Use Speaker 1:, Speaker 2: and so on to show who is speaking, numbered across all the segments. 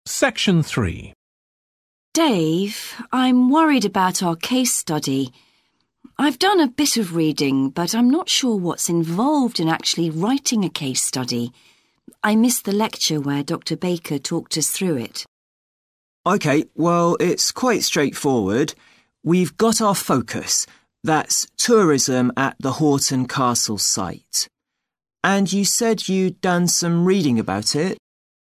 Speaker 1: Section 3.
Speaker 2: Dave, I'm worried about our case study. I've done a bit of reading, but I'm not sure what's involved in actually writing a case study. I missed the lecture where Dr. Baker talked us through it.
Speaker 3: OK, well, it's quite straightforward. We've got our focus. That's tourism at the Horton Castle site. And you said you'd done some reading about it?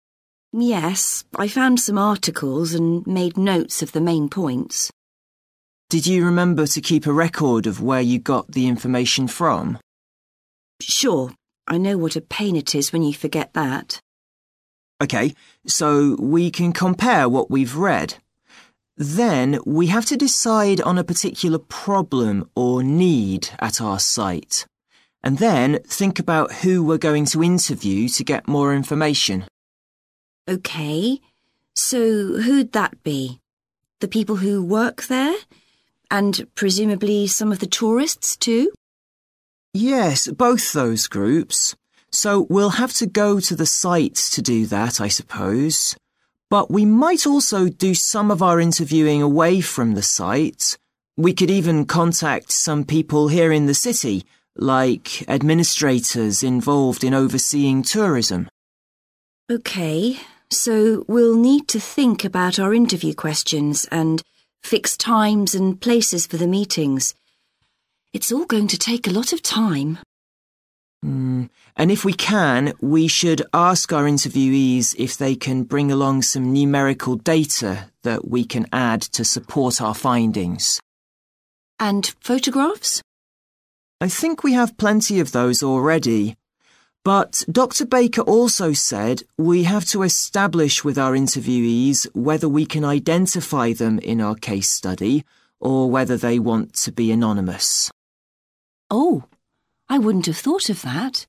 Speaker 2: Yes, I found some articles and made notes of the main points.
Speaker 3: Did you remember to keep a record of where you got the information from?
Speaker 2: Sure, I know what a pain it is when you forget that.
Speaker 3: OK, so we can compare what we've read. Then we have to decide on a particular problem or need at our site. And then think about who we're going to interview to get more information.
Speaker 2: OK, so who'd that be? The people who work there? And presumably some of the tourists too?
Speaker 3: Yes, both those groups. So we'll have to go to the site to do that, I suppose. But we might also do some of our interviewing away from the site. We could even contact some people here in the city, like administrators involved in overseeing tourism.
Speaker 2: OK, so we'll need to think about our interview questions and fix times and places for the meetings. It's all going to take a lot of time.
Speaker 3: And if we can, we should ask our interviewees if they can bring along some numerical data that we can add to support our findings.
Speaker 2: And photographs?
Speaker 3: I think we have plenty of those already. But Dr. Baker also said we have to establish with our interviewees whether we can identify them in our case study or whether they want to be anonymous.
Speaker 2: Oh, I wouldn't have thought of that.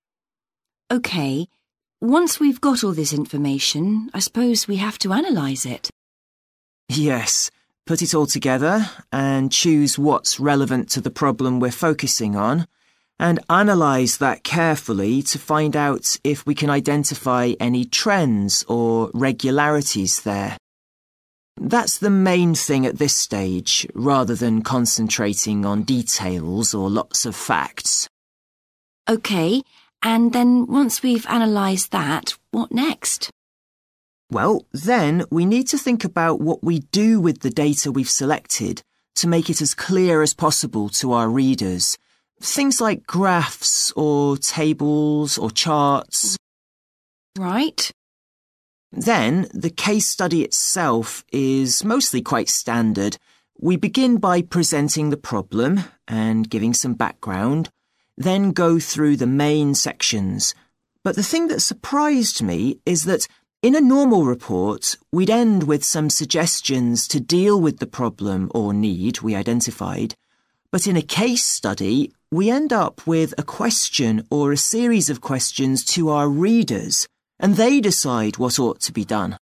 Speaker 2: OK, once we've got all this information, I suppose we have to analyse it.
Speaker 3: Yes, put it all together and choose what's relevant to the problem we're focusing on, and analyse that carefully to find out if we can identify any trends or regularities there. That's the main thing at this stage, rather than concentrating on details or lots of facts.
Speaker 2: OK, and then once we've analysed that, what next?
Speaker 3: Well, then we need to think about what we do with the data we've selected to make it as clear as possible to our readers. Things like graphs or tables or charts.
Speaker 2: Right.
Speaker 3: Then the case study itself is mostly quite standard. We begin by presenting the problem and giving some background, then go through the main sections. But the thing that surprised me is that in a normal report, we'd end with some suggestions to deal with the problem or need we identified. But in a case study, we end up with a question or a series of questions to our readers, and they decide what ought to be done.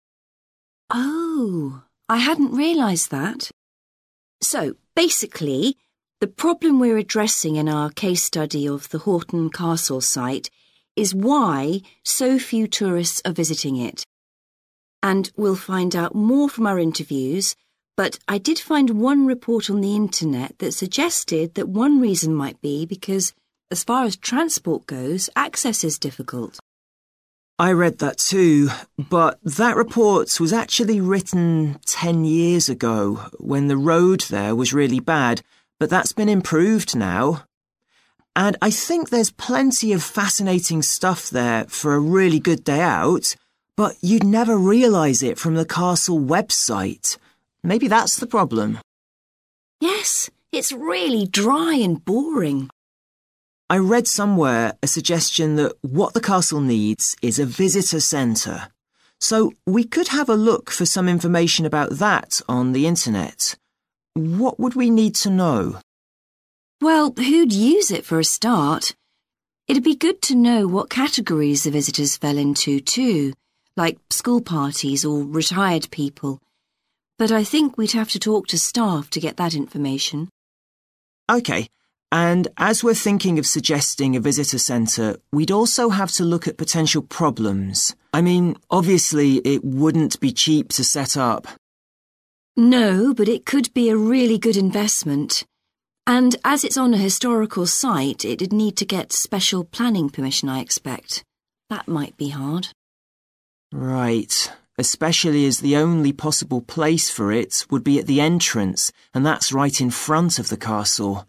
Speaker 2: Oh, I hadn't realised that. So, basically, the problem we're addressing in our case study of the Horton Castle site is why so few tourists are visiting it. And we'll find out more from our interviews, but I did find one report on the internet that suggested that one reason might be because, as far as transport goes, access is difficult.
Speaker 3: I read that too, but that report was actually written 10 years ago when the road there was really bad, but that's been improved now. And I think there's plenty of fascinating stuff there for a really good day out, but you'd never realise it from the castle website. Maybe that's the problem.
Speaker 2: Yes, it's really dry and boring.
Speaker 3: I read somewhere a suggestion that what the castle needs is a visitor centre. So we could have a look for some information about that on the internet. What would we need to know?
Speaker 2: Well, who'd use it for a start? It'd be good to know what categories the visitors fell into too, like school parties or retired people. But I think we'd have to talk to staff to get that information.
Speaker 3: OK, and as we're thinking of suggesting a visitor centre, we'd also have to look at potential problems. I mean, obviously it wouldn't be cheap to set up.
Speaker 2: No, but it could be a really good investment. And as it's on a historical site, it'd need to get special planning permission, I expect. That might be hard.
Speaker 3: Right, especially as the only possible place for it would be at the entrance, and that's right in front of the castle.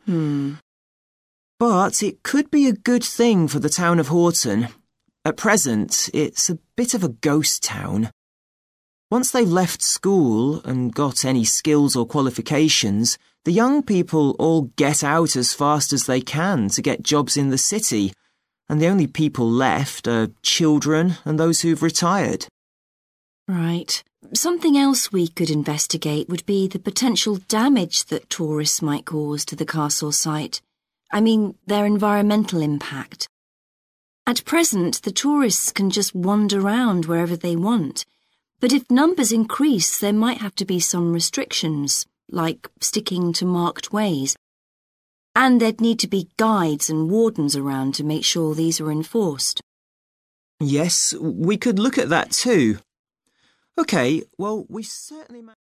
Speaker 3: But it could be a good thing for the town of Horton. At present, it's a bit of a ghost town. Once they've left school and got any skills or qualifications, the young people all get out as fast as they can to get jobs in the city, and the only people left are children and those who've retired.
Speaker 2: Right. Something else we could investigate would be the potential damage that tourists might cause to the castle site. I mean, their environmental impact. At present, the tourists can just wander around wherever they want. But if numbers increase, there might have to be some restrictions, like sticking to marked ways. And there'd need to be guides and wardens around to make sure these are enforced.
Speaker 3: Yes, we could look at that too. OK, well, we've certainly